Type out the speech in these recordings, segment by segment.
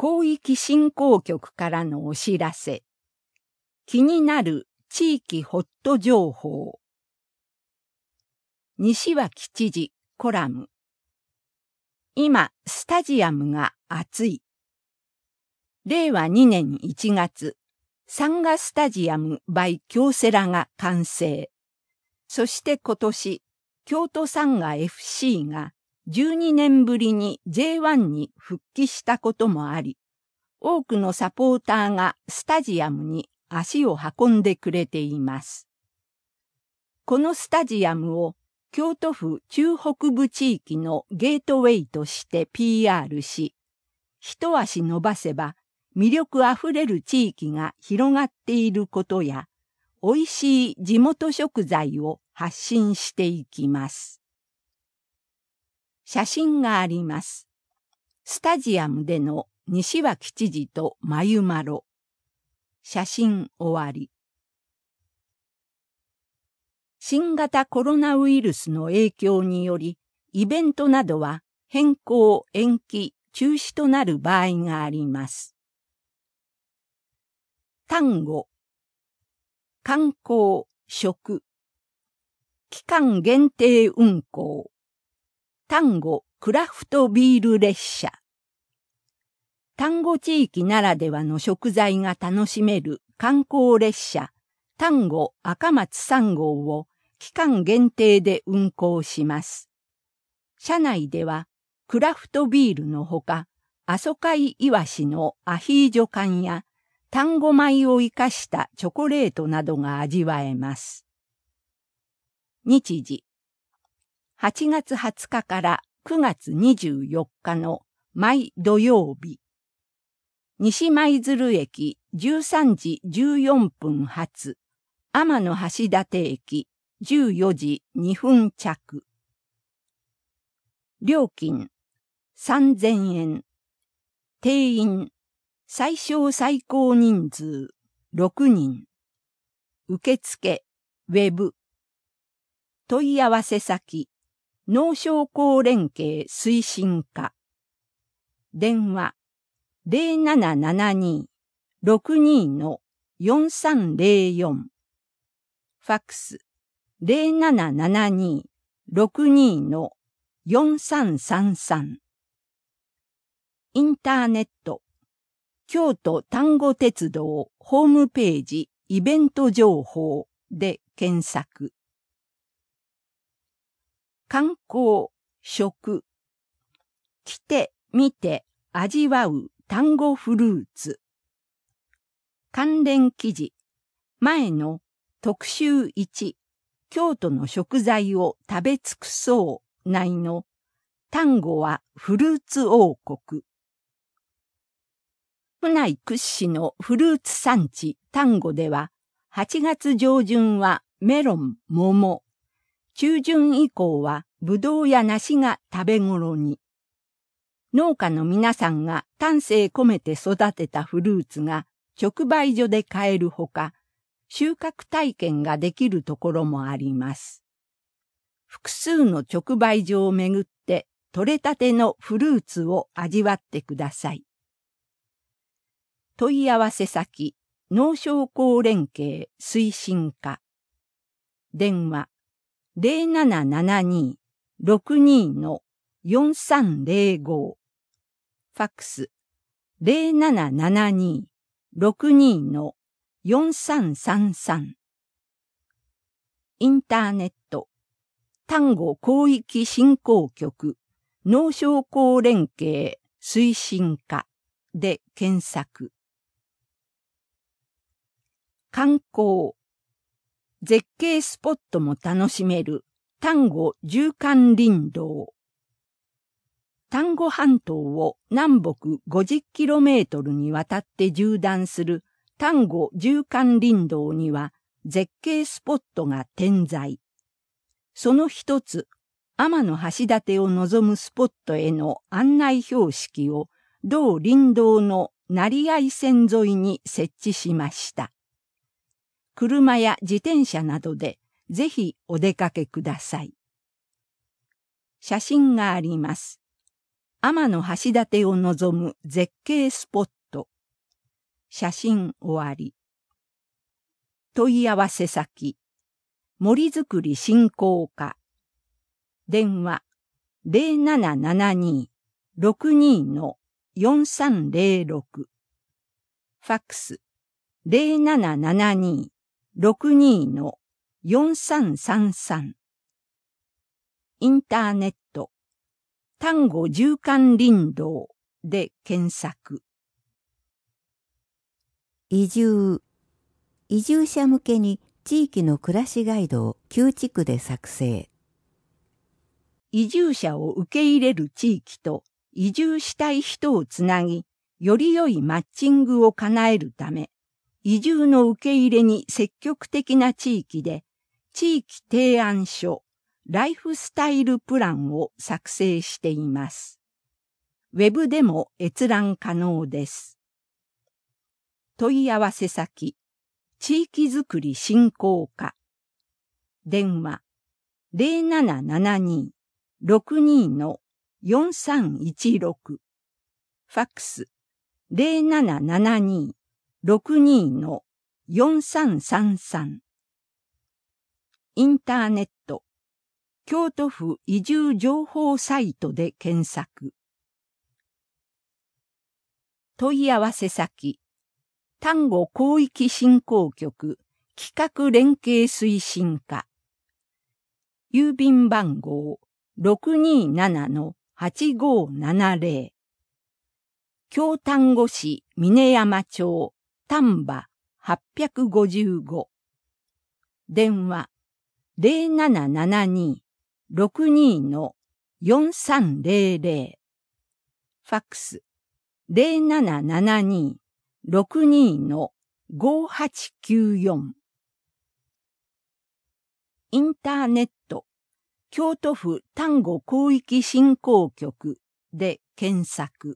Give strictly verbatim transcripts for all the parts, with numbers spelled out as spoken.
広域振興局からのお知らせ。気になる地域ホット情報。西脇知事コラム。今、スタジアムが熱い。れいわにねんいちがつ、サンガスタジアム by 京セラが完成。そして今年、京都サンガ エフシー がじゅうにねんぶりに ジェイワン に復帰したこともあり、多くのサポーターがスタジアムに足を運んでくれています。このスタジアムを京都府中北部地域のゲートウェイとして ピーアール し、一足伸ばせば魅力あふれる地域が広がっていることや、美味しい地元食材を発信していきます。写真があります。スタジアムでの西脇知事とまゆまろ。写真終わり。新型コロナウイルスの影響により、イベントなどは変更、延期、中止となる場合があります。単語、観光、食、期間限定運行、丹後クラフトビール列車、丹後地域ならではの食材が楽しめる観光列車、丹後赤松さんごうを期間限定で運行します。車内ではクラフトビールのほか、阿蘇海イワシのアヒージョ缶や丹後米を生かしたチョコレートなどが味わえます。日時、はちがつはつかからくがつにじゅうよっかの毎土曜日。西舞鶴駅じゅうさんじじゅうよんぷん発、天橋立駅じゅうよじにふん着。料金さんぜんえん。定員最小最高人数ろくにん。受付ウェブ。問い合わせ先農商工連携推進課。電話ゼロななななに ろくに のよんさんゼロよん。ファックスゼロななななに ろくに のよんさんさんさん。インターネット京都丹後鉄道ホームページイベント情報で検索。観光、食。来て、見て、味わう丹後フルーツ。関連記事。前の特集いち、京都の食材を食べ尽くそう内の丹後はフルーツ王国。府内屈指のフルーツ産地丹後では、はちがつじょうじゅんはメロン、桃、中旬以降はブドウや梨が食べ頃に。農家の皆さんが丹精込めて育てたフルーツが直売所で買えるほか、収穫体験ができるところもあります。複数の直売所をめぐって採れたてのフルーツを味わってください。問い合わせ先、農商工連携推進課。電話、ゼロななななに ろくに のよんさんゼロご。ファックス、ゼロななななに ろくに のよんさんさんさん。インターネット、丹後広域振興局農商工連携推進課で検索。観光、絶景スポットも楽しめる丹後縦貫林道。丹後半島を南北 ごじゅっキロメートル にわたって縦断する丹後縦貫林道には絶景スポットが点在。その一つ、天橋立を望むスポットへの案内標識を同林道の成合線沿いに設置しました。車や自転車などでぜひお出かけください。写真があります。 天橋立を望む絶景スポット。写真終わり。問い合わせ先。森づくり振興課。電話 ゼロななななに ろくに よんさんゼロろく。ファックス ゼロななななに ろくに よんさんさんさん。インターネット。丹後縦貫林道で検索。 移住。移住者向けに地域の暮らしガイドを旧地区で作成。 移住者を受け入れる地域と移住したい人をつなぎ、より良いマッチングを叶えるため、移住の受け入れに積極的な地域で、地域提案書、ライフスタイルプランを作成しています。ウェブでも閲覧可能です。問い合わせ先、地域づくり振興課。電話、ゼロななななに ろくに よんさんいちろく。ファックス、ゼロななななに ろくに よんさんさんさん。インターネット。京都府移住情報サイトで検索。問い合わせ先。丹後広域振興局企画連携推進課。郵便番号 ろくになな はちごななゼロ。京丹後市峰山町丹波はっぴゃくごじゅうご。電話ゼロななななに ろくに よんさんゼロゼロ。ファックスゼロななななに ろくに ごはちきゅうよん。インターネット。京都府丹後広域振興局で検索。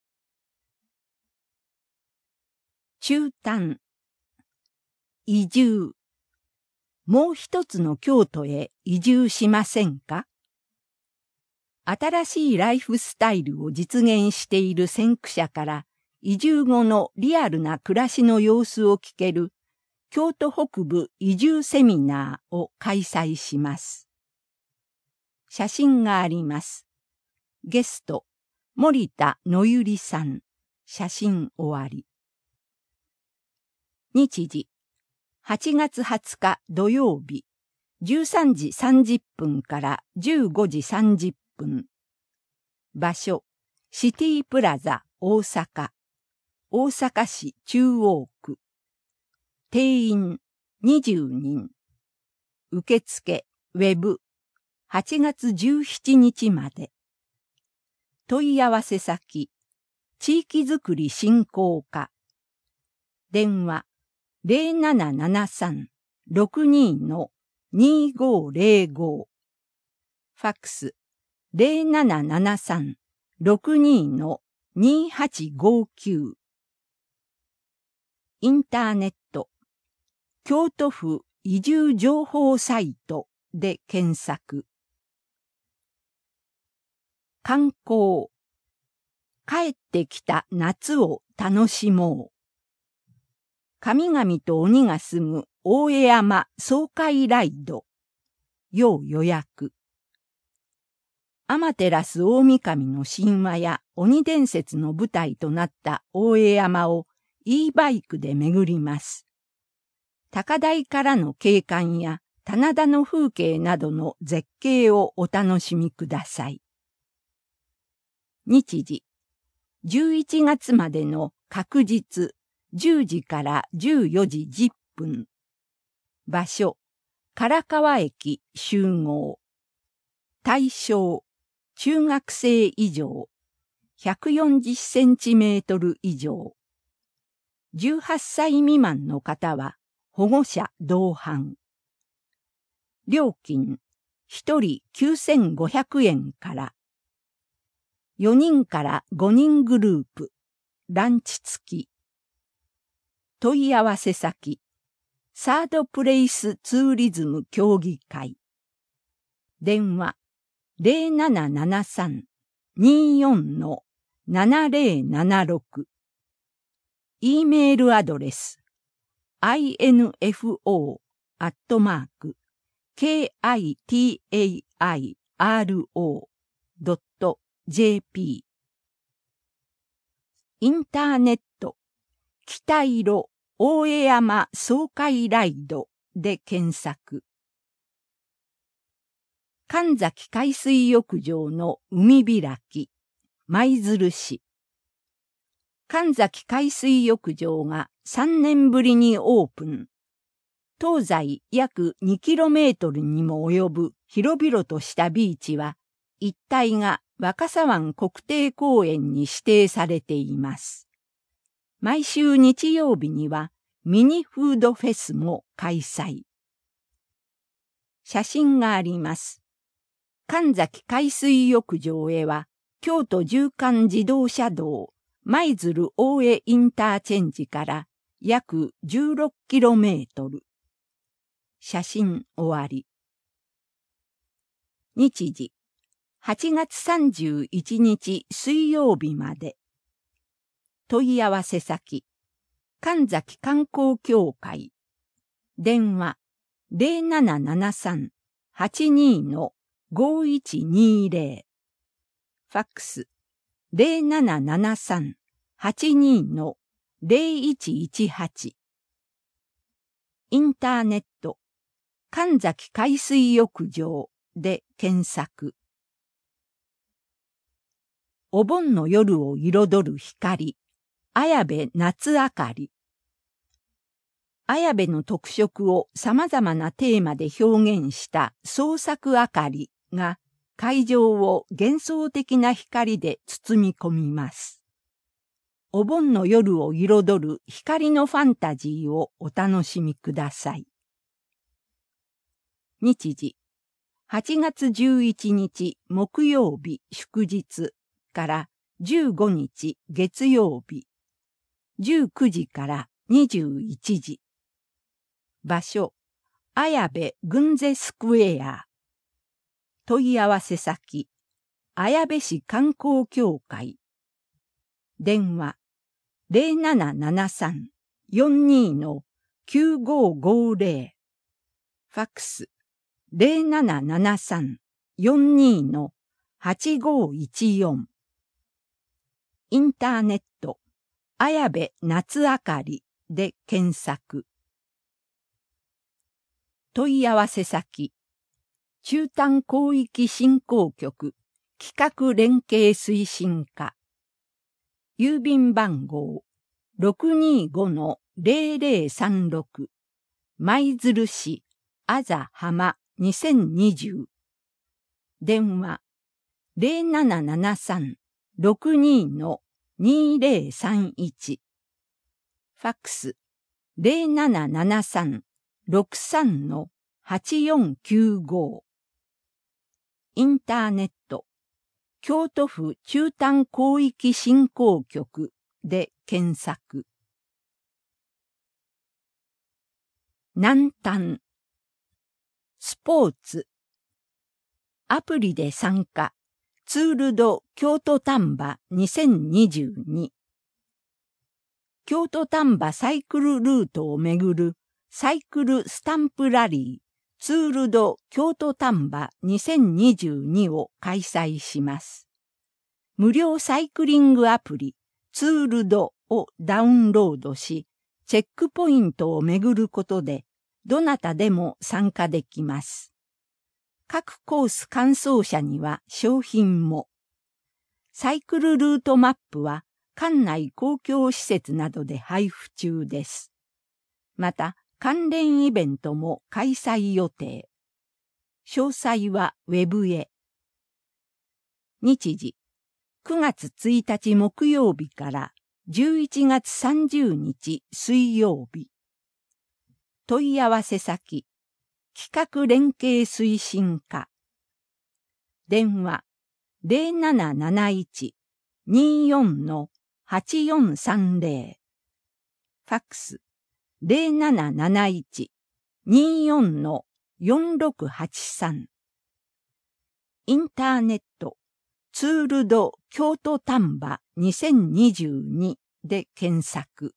中丹。移住。もう一つの京都へ移住しませんか？新しいライフスタイルを実現している先駆者から移住後のリアルな暮らしの様子を聞ける京都北部移住セミナーを開催します。写真があります。ゲスト、森田のゆりさん。写真終わり。日時、はちがつはつか土曜日、じゅうさんじさんじゅっぷんからじゅうごじさんじゅっぷん。場所、シティプラザ大阪。大阪市中央区。定員にじゅうにん。受付、ウェブ。はちがつじゅうしちにちまで。問い合わせ先、地域づくり振興課。電話、ゼロななななさん ろくに にごゼロご。ファックス、ゼロななななさん ろくに にはちごきゅう。インターネット。京都府移住情報サイトで検索。観光。帰ってきた夏を楽しもう。神々と鬼が住む大江山爽快ライド。要予約。天照大神の神話や鬼伝説の舞台となった大江山を e バイクで巡ります。高台からの景観や棚田の風景などの絶景をお楽しみください。日時、じゅういちがつまでの確実じゅうじからじゅうよじじゅっぷん。場所、唐川駅集合。対象、中学生以上、ひゃくよんじゅっセンチメートル以上。じゅうはっさい未満の方は保護者同伴。料金、ひとりきゅうせんごひゃくえんから。よにんからごにんグループ、ランチ付き。問い合わせ先、サードプレイスツーリズム協議会。電話、ゼロななななさんにーよんのななぜろななろく。E メールアドレス アイエヌエフオー アットマーク ケーアイティーエーアイアールオー ドット ジェーピー。インターネット北色大江山爽快ライドで検索。神崎海水浴場の海開き、舞鶴市。神崎海水浴場がさんねんぶりにオープン。東西約にキロメートルにも及ぶ広々としたビーチは、一帯が若狭湾国定公園に指定されています。毎週日曜日にはミニフードフェスも開催。写真があります。神崎海水浴場へは、京都縦貫自動車道、舞鶴大江インターチェンジから約じゅうろっキロメートル。写真終わり。日時、はちがつさんじゅういちにち水曜日まで。問い合わせ先、神崎観光協会。電話、ゼロななななさん はちにー のごいちにーぜろ。ファックス、ゼロななななさん はちにー のゼロいちいちはち。インターネット、神崎海水浴場で検索。お盆の夜を彩る光、綾部夏明かり。綾部の特色を様々なテーマで表現した創作明かりが会場を幻想的な光で包み込みます。お盆の夜を彩る光のファンタジーをお楽しみください。日時、はちがつじゅういちにち木曜日祝日からじゅうごにち月曜日、じゅうくじからにじゅういちじ。場所、綾部群勢スクエア。問い合わせ先、綾部市観光協会。電話、ゼロななななさん よんにー のきゅうごごゼロ。ファックス、ゼロななななさん よんにー のはちごいちよん。インターネット、綾部夏明かりで検索。問い合わせ先、中端広域振興局企画連携推進課。郵便番号 ろくにーごのゼロゼロさんろく 舞鶴市あざ浜にせんにじゅう。電話ゼロななななさん ろくにー のにゼロさんいち。ファックスゼロななななさん ろくさんのはちよんきゅうご。インターネット、京都府中端広域振興局で検索。南端、スポーツ、アプリで参加、ツールド京都丹波にせんにじゅうに。京都丹波サイクルルートをめぐるサイクルスタンプラリーツールド京都丹波にせんにじゅうにを開催します。無料サイクリングアプリツールドをダウンロードし、チェックポイントをめぐることで、どなたでも参加できます。各コース完走者には商品も。サイクルルートマップは館内公共施設などで配布中です。また、関連イベントも開催予定。詳細はウェブへ。日時、くがつついたち木曜日からじゅういちがつさんじゅうにち水曜日。問い合わせ先、企画連携推進課。電話、ゼロなななないち にーよんのはちよんさんゼロ。ファックス、ゼロなななないち にーよんのよんろくはちさん。インターネット、 ツールド京都丹波にせんにじゅうにで検索。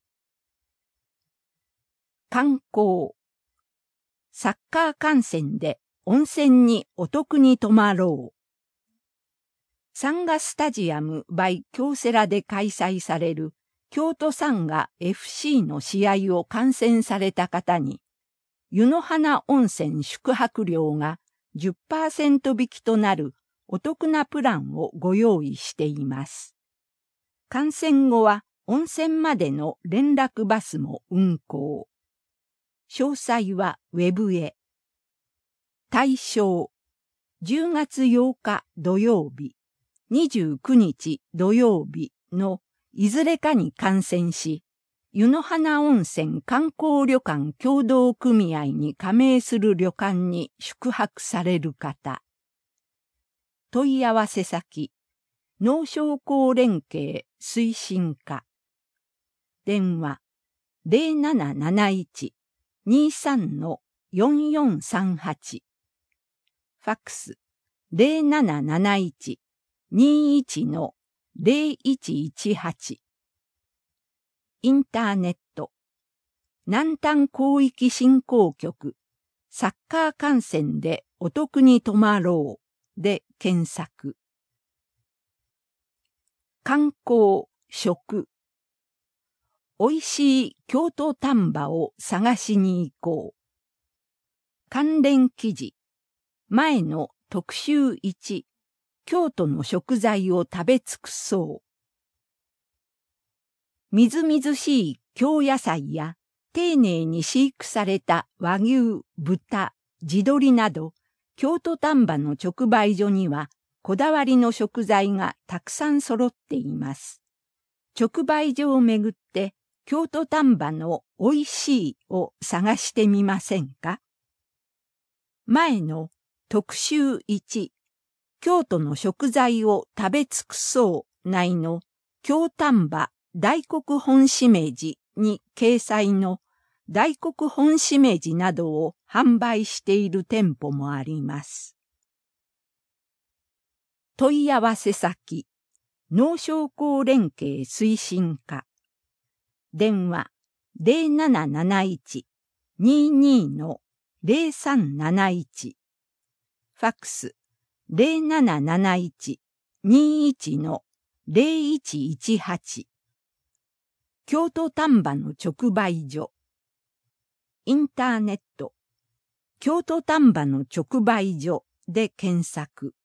観光。サッカー観戦で温泉にお得に泊まろう。サンガスタジアム by 京セラで開催される京都サンガ エフシー の試合を観戦された方に、湯の花温泉宿泊料が じゅっパーセント 引きとなるお得なプランをご用意しています。観戦後は温泉までの連絡バスも運行。詳細はウェブへ。対象、じゅうがつようか土曜日、にじゅうくにち土曜日のいずれかに観戦し、湯の花温泉観光旅館協同組合に加盟する旅館に宿泊される方。問い合わせ先、農商工連携推進課。電話、ゼロなななないち にさん よんよんさんはち。ファックス、ゼロなななないち にいち ゼロいちいちはち。インターネット、南丹広域振興局、サッカー観戦でお得に泊まろうで検索。観光、食。おいしい京都丹波を探しに行こう。関連記事、前の特集いち、京都の食材を食べ尽くそう。みずみずしい京野菜や丁寧に飼育された和牛、豚、地鶏など、京都丹波の直売所にはこだわりの食材がたくさん揃っています。直売所をめぐって京都丹波のおいしいを探してみませんか？前の特集いち、京都の食材を食べ尽くそう内の京丹波大黒本しめじに掲載の大黒本しめじなどを販売している店舗もあります。問い合わせ先、農商工連携推進課。電話、ゼロなななないち にに ゼロさんなないち。ファックス、ゼロなななないち にいち ゼロいちいちはち。京都丹波の直売所。インターネット、京都丹波の直売所で検索。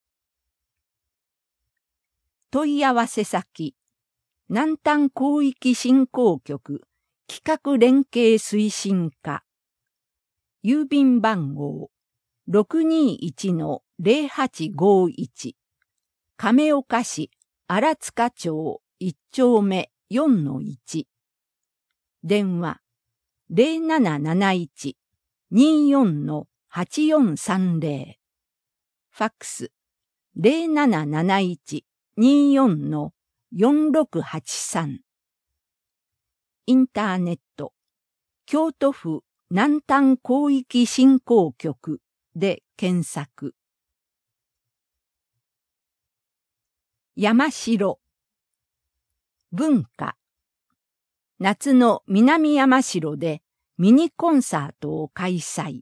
問い合わせ先、南丹広域振興局企画連携推進課。郵便番号 ろくにいち ゼロはちごいち。亀岡市荒塚町いっちょうめ よんのいち。電話ゼロなななないち によん はちよんさんゼロ。ファックスゼロなななないち によん よんろくはちさん。インターネット、京都府南丹広域振興局で検索。山城。文化。夏の南山城でミニコンサートを開催。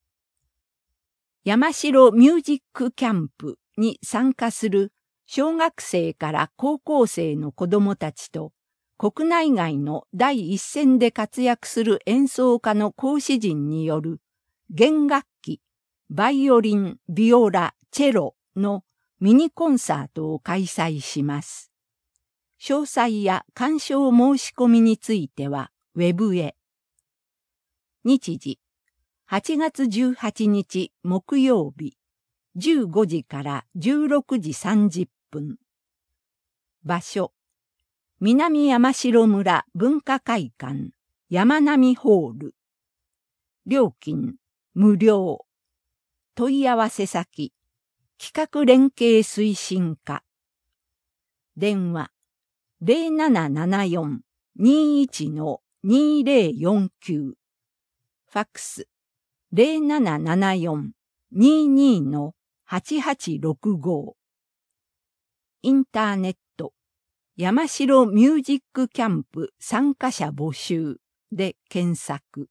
山城ミュージックキャンプに参加する小学生から高校生の子どもたちと国内外の第一線で活躍する演奏家の講師陣による弦楽器、バイオリン、ビオラ、チェロのミニコンサートを開催します。詳細や鑑賞申し込みについてはウェブへ。日時、はちがつじゅうはちにち木曜日、じゅうごじからじゅうろくじさんじゅっぷん。場所、南山城村文化会館山並ホール。料金、無料。問い合わせ先、企画連携推進課。電話、ゼロななななよん にいち にゼロよんきゅう。ファックス、ゼロななななよん にに はちはちろくご。 インターネット、山城ミュージックキャンプ参加者募集で検索。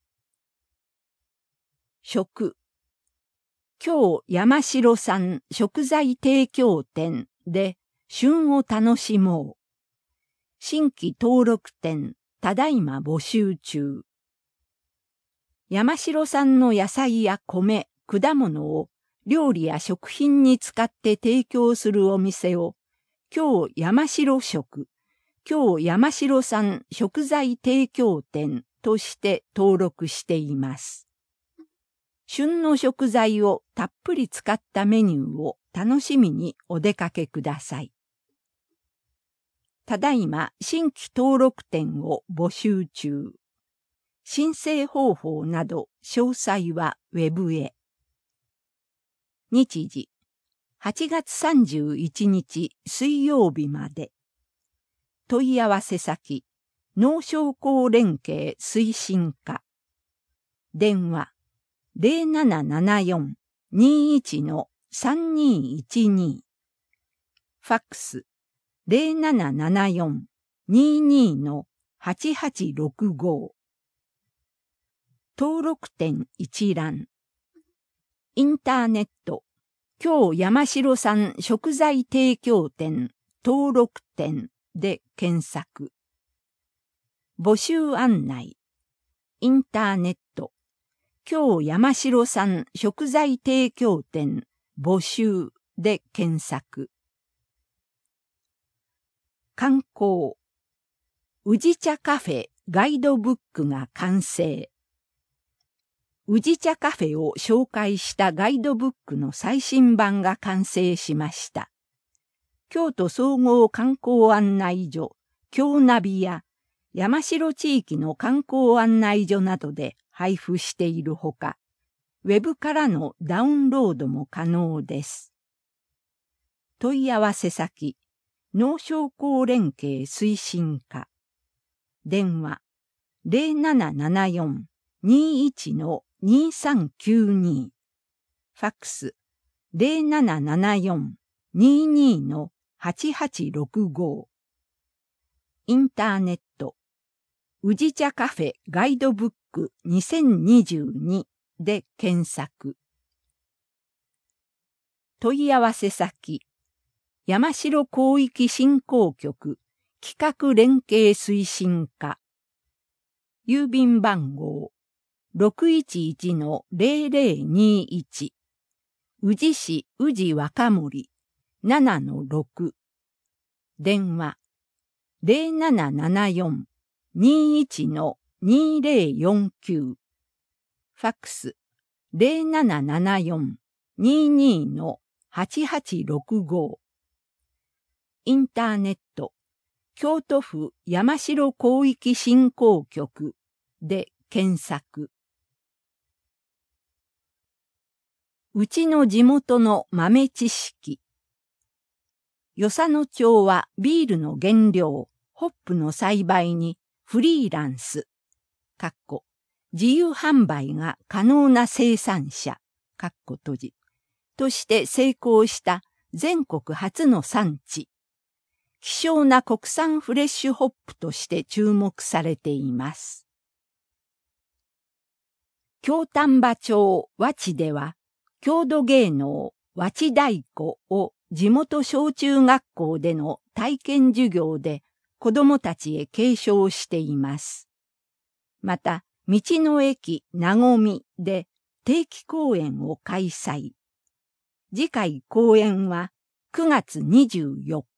食。今日山城さん食材提供店で旬を楽しもう。新規登録店ただいま募集中。山城産の野菜や米、果物を料理や食品に使って提供するお店を今日山城食、今日山城産食材提供店として登録しています。旬の食材をたっぷり使ったメニューを楽しみにお出かけください。ただいま新規登録店を募集中。申請方法など詳細はウェブへ。日時、はちがつさんじゅういちにち水曜日まで。問い合わせ先、農商工連携推進課。電話、ゼロななななよん にいち さんにいちに。ファックス、ゼロななななよん にいに はちはちろくご。登録店一覧。インターネット、今日山城産食材提供店登録店で検索。募集案内。インターネット、今日山城産食材提供店募集で検索。観光。宇治茶カフェガイドブックが完成。宇治茶カフェを紹介したガイドブックの最新版が完成しました。京都総合観光案内所、京ナビや山城地域の観光案内所などで配布しているほか、ウェブからのダウンロードも可能です。問い合わせ先、農商工連携推進課。電話、ゼロななななよん にいち にさんきゅうに。ファックス、ゼロななななよん にいに はちはちろくご。インターネット、宇治茶カフェガイドブックにせんにじゅうにで検索。問い合わせ先、山城広域振興局企画連携推進課。郵便番号 ろくいちいち ゼロゼロにいち。宇治市宇治若森 ななのろく。電話ゼロななななよん にいち にゼロよんきゅう。ファックスゼロななななよん にいに はちはちろくご。インターネット、京都府山城広域振興局で検索。うちの地元の豆知識。与謝野町はビールの原料、ホップの栽培にフリーランス、かっこ自由販売が可能な生産者、かっこ閉じ、として成功した全国初の産地。希少な国産フレッシュホップとして注目されています。京丹波町和知では、郷土芸能和知太鼓を地元小中学校での体験授業で子どもたちへ継承しています。また、道の駅なごみで定期公演を開催。次回公演はくがつにじゅうよっ